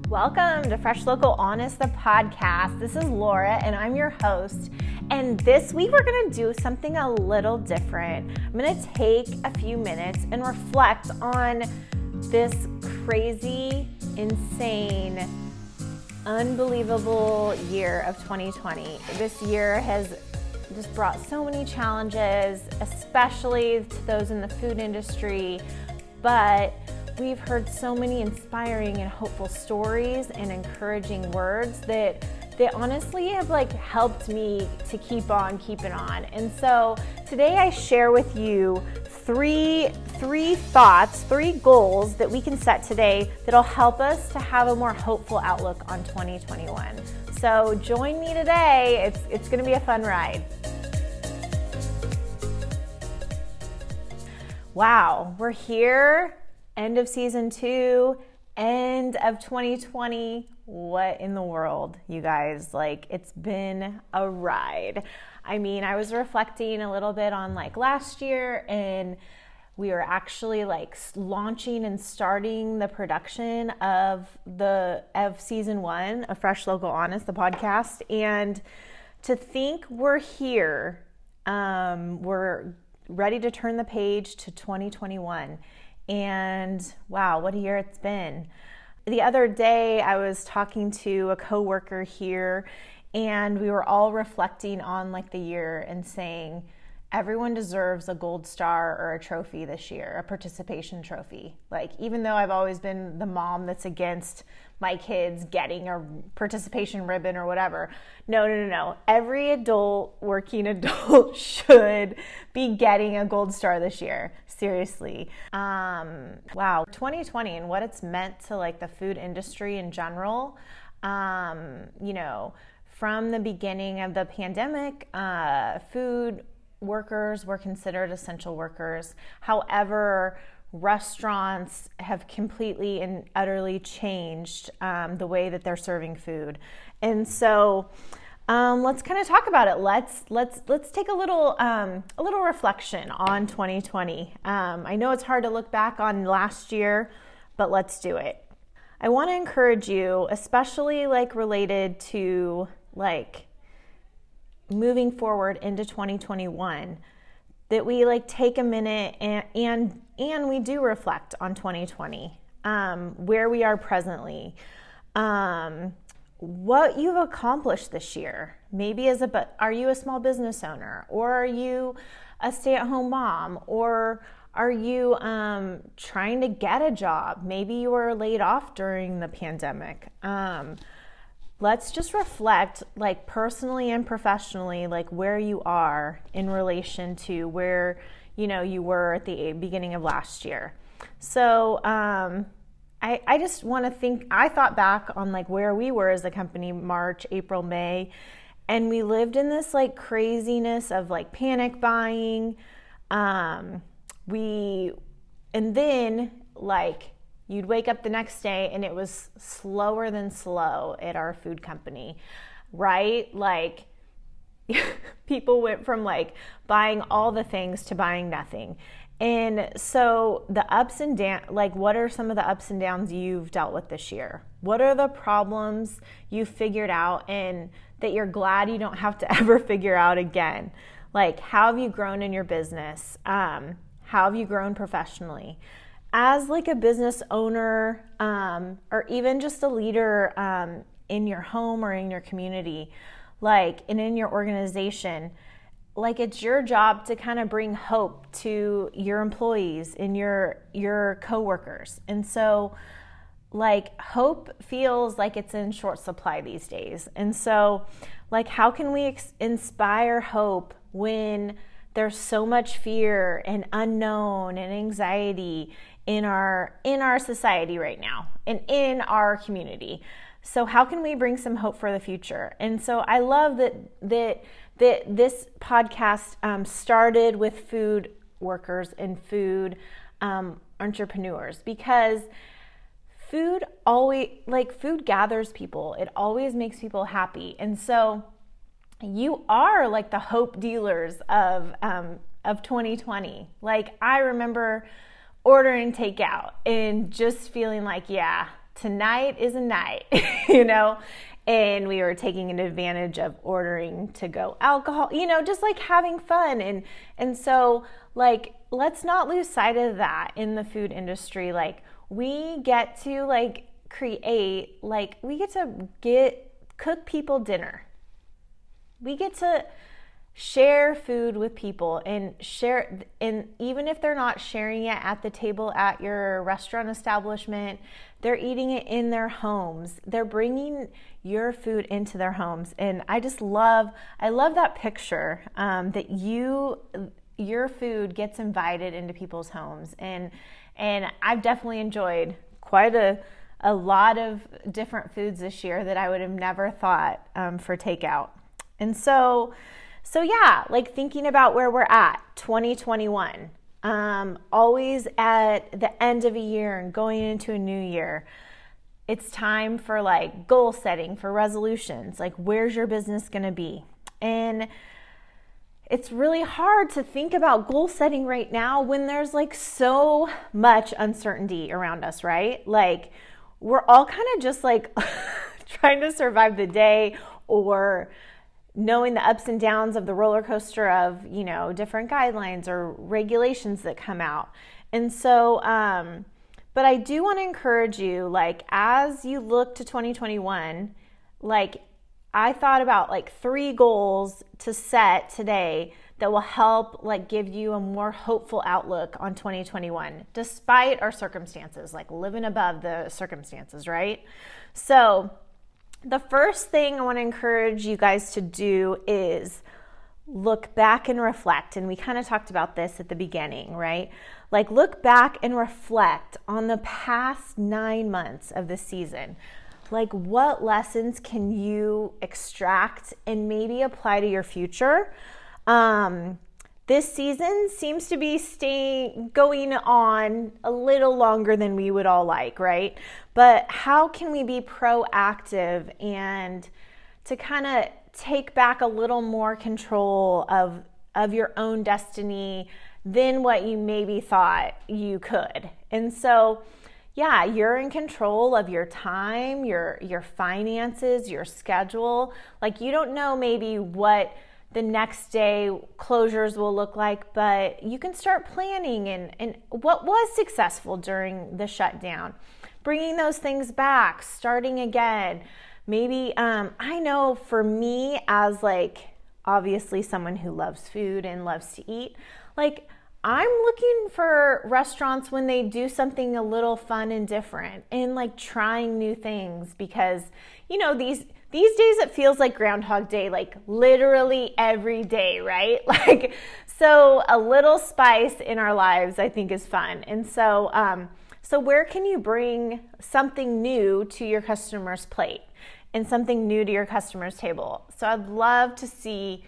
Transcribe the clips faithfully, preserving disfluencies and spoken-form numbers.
Welcome to Fresh Local Honest, the podcast. This is Laura, and I'm your host. And this week, we're going to do something a little different. I'm going to take a few minutes and reflect on this crazy, insane, unbelievable year of twenty twenty. This year has just brought so many challenges, especially to those in the food industry, but we've heard so many inspiring and hopeful stories and encouraging words that that honestly have like helped me to keep on keeping on. And so today I share with you three three thoughts, three goals that we can set today that'll help us to have a more hopeful outlook on twenty twenty-one. So join me today. It's it's going to be a fun ride. Wow, we're here. End of season two, end of twenty twenty. What in the world, you guys? Like, it's been a ride. I mean, I was reflecting a little bit on like last year, and we were actually like launching and starting the production of the of season one of Fresh Local Honest, the podcast. And to think we're here, um, we're ready to turn the page to twenty twenty-one. And wow, what a year it's been. The other day I was talking to a coworker here, and we were all reflecting on like the year and saying everyone deserves a gold star or a trophy this year, a participation trophy. Like, even though I've always been the mom that's against my kids getting a participation ribbon or whatever. No, no, no, no. Every adult, working adult should be getting a gold star this year. Seriously. Um, wow. twenty twenty and what it's meant to like the food industry in general. Um, you know, from the beginning of the pandemic, uh, food workers were considered essential workers. However, restaurants have completely and utterly changed um, the way that they're serving food. And so um, let's kind of talk about it. Let's let's let's take a little um, a little reflection on twenty twenty. Um, I know it's hard to look back on last year, but let's do it. I want to encourage you, especially like related to like moving forward into twenty twenty-one, that we like take a minute and and and we do reflect on twenty twenty, um, where we are presently, um, what you've accomplished this year. Maybe as a, are you a small business owner, or are you a stay-at-home mom, or are you um, trying to get a job? Maybe you were laid off during the pandemic. Um, Let's just reflect, like personally and professionally, like where you are in relation to where, you know, you were at the beginning of last year. So um, I, I just want to think, I thought back on like where we were as a company, March, April, May, and we lived in this like craziness of like panic buying. Um, we, and then like, you'd wake up the next day and it was slower than slow at our food company, right? Like people went from like buying all the things to buying nothing. And so the ups and downs, like what are some of the ups and downs you've dealt with this year? What are the problems you've figured out and that you're glad you don't have to ever figure out again? Like, how have you grown in your business? Um, how have you grown professionally? As like a business owner, um, or even just a leader um, in your home or in your community, like, and in your organization, like it's your job to kind of bring hope to your employees and your your coworkers. And so, like, hope feels like it's in short supply these days. And so, like, how can we ex- inspire hope when there's so much fear and unknown and anxiety in our in our society right now and in our community? So how can we bring some hope for the future? And so I love that that that this podcast um, started with food workers and food um, entrepreneurs, because food always like food gathers people. It always makes people happy. And so you are like the hope dealers of um, of twenty twenty. Like, I remember ordering takeout and just feeling like, yeah, tonight is a night, you know, and we were taking advantage of ordering to go alcohol, you know, just like having fun. And, and so like, let's not lose sight of that in the food industry. Like we get to like create, like we get to get, cook people dinner. We get to share food with people and share, and even if they're not sharing it at the table at your restaurant establishment, they're eating it in their homes. They're bringing your food into their homes. And I just love, I love that picture um, that you, your food gets invited into people's homes. And, and I've definitely enjoyed quite a, a lot of different foods this year that I would have never thought um, for takeout. And so, So yeah, like thinking about where we're at, twenty twenty-one, um, always at the end of a year and going into a new year, it's time for like goal setting, for resolutions, like where's your business gonna be? And it's really hard to think about goal setting right now when there's like so much uncertainty around us, right? Like we're all kind of just like trying to survive the day, or knowing the ups and downs of the roller coaster of, you know, different guidelines or regulations that come out. And so, um, but I do want to encourage you, like, as you look to twenty twenty-one, like, I thought about like three goals to set today that will help like give you a more hopeful outlook on twenty twenty-one, despite our circumstances, like living above the circumstances, right? So the first thing I want to encourage you guys to do is look back and reflect. And we kind of talked about this at the beginning, right? Like look back and reflect on the past nine months of the season. Like what lessons can you extract and maybe apply to your future? Um, this season seems to be staying going on a little longer than we would all like, right? But how can we be proactive and to kind of take back a little more control of, of your own destiny than what you maybe thought you could? And so, yeah, you're in control of your time, your, your finances, your schedule. Like you don't know maybe what the next day closures will look like, but you can start planning and, and what was successful during the shutdown, bringing those things back, starting again. Maybe, um, I know for me as like, obviously someone who loves food and loves to eat, like I'm looking for restaurants when they do something a little fun and different and like trying new things because, you know, these These days it feels like Groundhog Day, like literally every day, right? Like, so a little spice in our lives I think is fun. And so, um, so where can you bring something new to your customer's plate and something new to your customer's table? So I'd love to see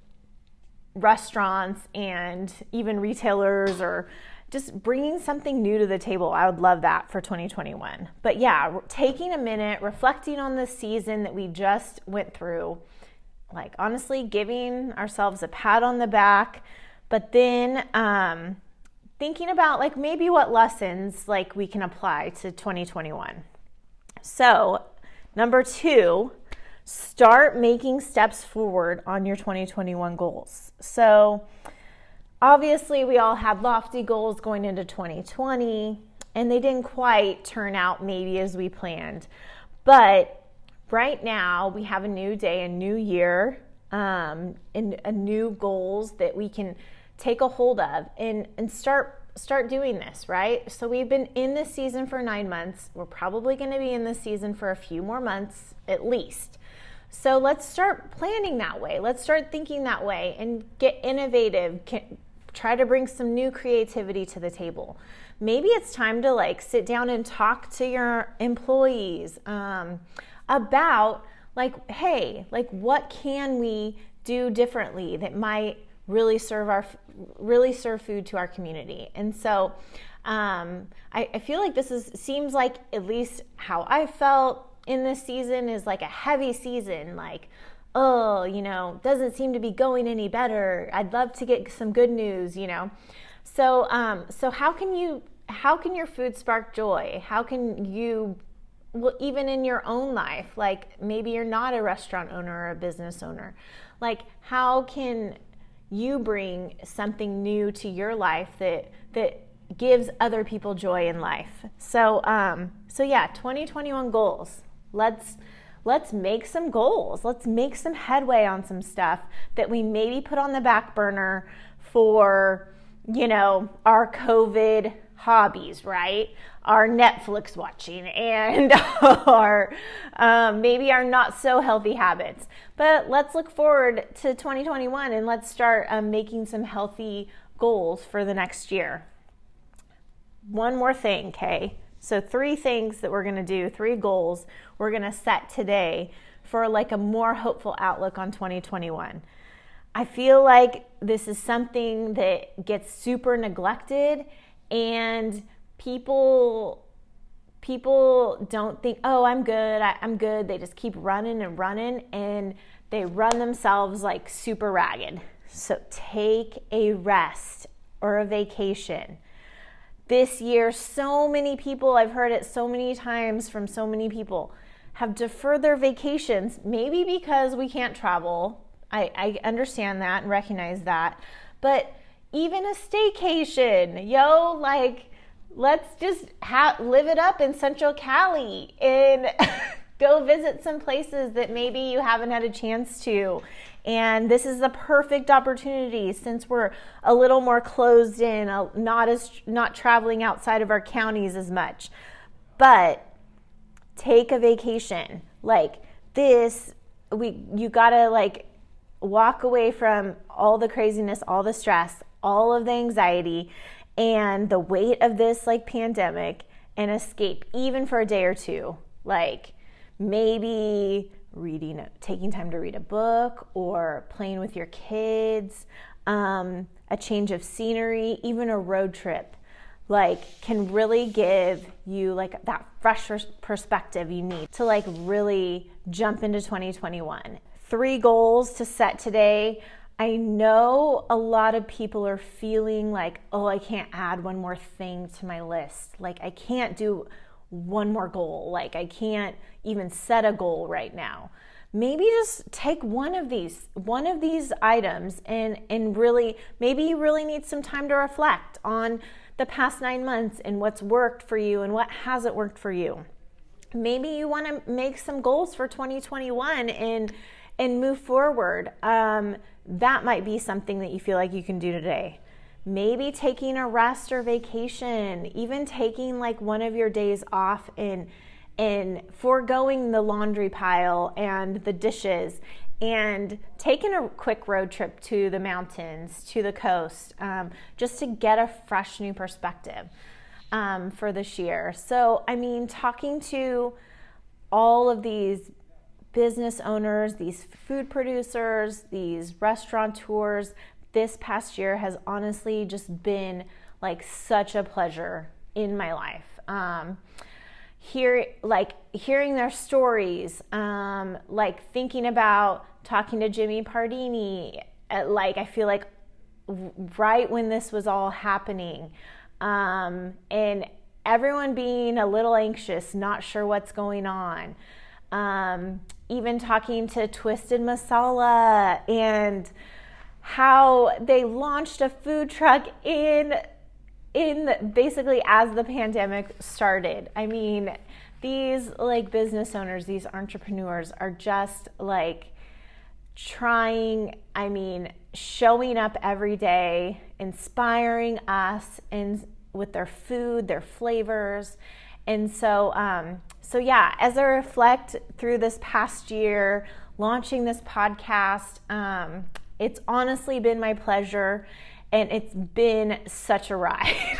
restaurants and even retailers or just bringing something new to the table. I would love that for twenty twenty-one. But yeah, taking a minute, reflecting on the season that we just went through, like honestly giving ourselves a pat on the back, but then um, thinking about like maybe what lessons like we can apply to twenty twenty-one. So number two, start making steps forward on your twenty twenty-one goals. So obviously, we all had lofty goals going into twenty twenty, and they didn't quite turn out maybe as we planned. But right now, we have a new day, a new year, um, and a new goals that we can take a hold of and, and start start doing this, right? So we've been in this season for nine months. We're probably going to be in this season for a few more months at least. So let's start planning that way. Let's start thinking that way and get innovative. Can, Try to bring some new creativity to the table. Maybe it's time to like sit down and talk to your employees um, about like, hey, like what can we do differently that might really serve our really serve food to our community? And so um, I, I feel like this is seems like at least how I felt in this season is like a heavy season, like, oh, you know, doesn't seem to be going any better. I'd love to get some good news, you know. So, um, so how can you, how can your food spark joy? How can you well, even in your own life, like maybe you're not a restaurant owner or a business owner. Like, how can you bring something new to your life that that gives other people joy in life? So, um, so yeah, twenty twenty-one goals. Let's let's make some goals. Let's make some headway on some stuff that we maybe put on the back burner for, you know, our COVID hobbies, right? Our Netflix watching and our um, maybe our not so healthy habits. But let's look forward to twenty twenty-one and let's start um, making some healthy goals for the next year. One more thing, okay? So three things that we're gonna do, three goals we're gonna set today for like a more hopeful outlook on twenty twenty-one. I feel like this is something that gets super neglected, and people people don't think, oh, I'm good, I, I'm good. They just keep running and running, and they run themselves like super ragged. So take a rest or a vacation. This year, so many people, I've heard it so many times from so many people, have deferred their vacations, maybe because we can't travel. I, I understand that and recognize that. But even a staycation, yo, like, let's just ha- live it up in Central Cali and go visit some places that maybe you haven't had a chance to. And this is the perfect opportunity, since we're a little more closed in, not as not traveling outside of our counties as much. But take a vacation. Like this, we you gotta like walk away from all the craziness, all the stress, all of the anxiety, and the weight of this like pandemic, and escape even for a day or two. Like maybe reading, taking time to read a book, or playing with your kids, um, a change of scenery, even a road trip, like can really give you like that fresh perspective you need to like really jump into twenty twenty-one. Three goals to set today. I know a lot of people are feeling like, oh, I can't add one more thing to my list. Like I can't do one more goal. Like I can't even set a goal right now. Maybe just take one of these, one of these items and, and really, maybe you really need some time to reflect on the past nine months and what's worked for you and what hasn't worked for you. Maybe you want to make some goals for twenty twenty-one and, and move forward. Um, that might be something that you feel like you can do today. Maybe taking a rest or vacation, even taking like one of your days off and and foregoing the laundry pile and the dishes and taking a quick road trip to the mountains, to the coast, um, just to get a fresh new perspective um, for this year. So, I mean, talking to all of these business owners, these food producers, these restaurateurs, this past year has honestly just been like such a pleasure in my life. Um, hear, like hearing their stories, um, like thinking about talking to Jimmy Pardini, at, like I feel like right when this was all happening, um, and everyone being a little anxious, not sure what's going on. Um, even talking to Twisted Masala and how they launched a food truck in in the, basically as the pandemic started. I mean, these like business owners, these entrepreneurs are just like trying, I mean, showing up every day, inspiring us and with their food, their flavors. And so, um, so yeah, as I reflect through this past year, launching this podcast, um, it's honestly been my pleasure, and it's been such a ride.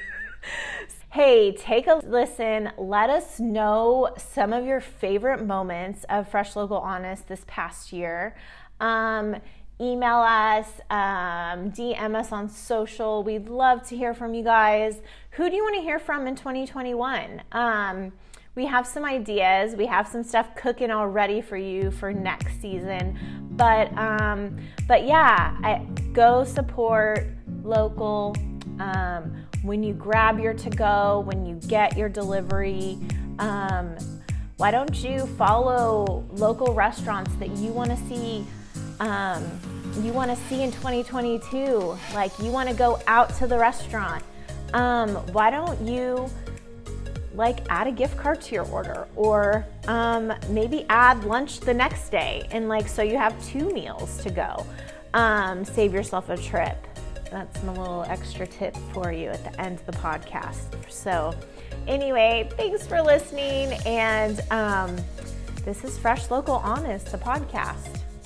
Hey, take a listen. Let us know some of your favorite moments of Fresh, Local, Honest this past year. Um, email us, um, D M us on social. We'd love to hear from you guys. Who do you want to hear from in twenty twenty-one? Um, we have some ideas. We have some stuff cooking already for you for next season. But um, but yeah, I, go support local. Um, when you grab your to-go, when you get your delivery, um, Why don't you follow local restaurants that you want to see um, you want to see in twenty twenty-two? Like, you want to go out to the restaurant. Um, why don't you like add a gift card to your order, or um, maybe add lunch the next day, and like so you have two meals to go. Um, save yourself a trip. That's my little extra tip for you at the end of the podcast. So anyway, thanks for listening, and um, this is Fresh, Local, Honest, the podcast.